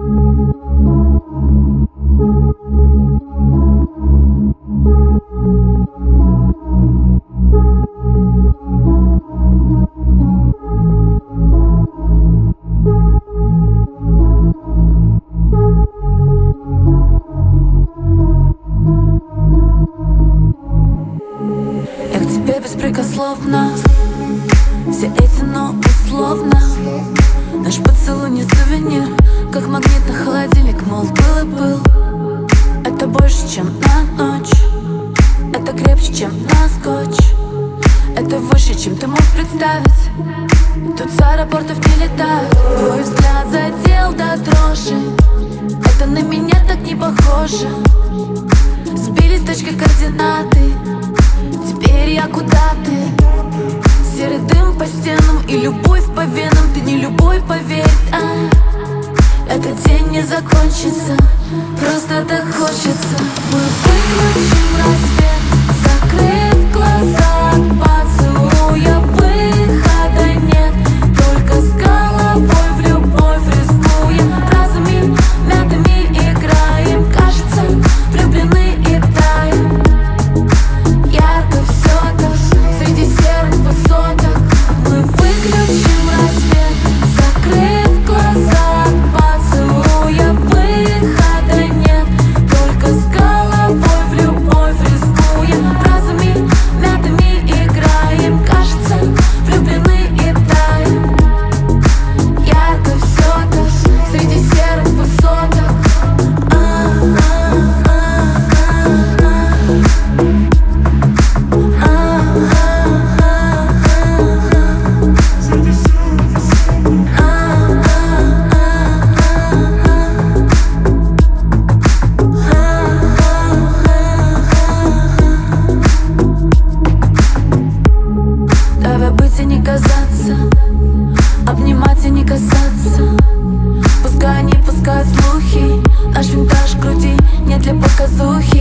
Беспрекословно все эти, но условно. Наш поцелуй не сувенир, как магнитный холодильник, мол, был и был. Это больше, чем на ночь, это крепче, чем на скотч. Это выше, чем ты мог представить. Тут с аэропортов не летают. Твой взгляд задел до дрожи. Это на меня так не похоже. Сбились точки координаты. Теперь я куда ты? Серый дым по стенам и любовь по венам. Ты не любой, поверь, этот день не закончится. Просто так хочется. Мы выключим рассвет, закрыв глаза от поцелуя. Выхода нет, только с головой в любовь рискуем. Разуми, мятыми играем. Кажется, влюблены и таем. Ярко все так, среди серых высоток. Мы выключим рассвет, закрыв глаза от поцелуя. Выхода нет, только с головой в любовь рискуем. Разуми, мятыми играем. Кажется, влюблены и таем. Ярко все так, среди серых высоток. Давай быть и не казаться, обнимать и не касаться. Пускай они пускают слухи, наш винтаж в груди не для показухи.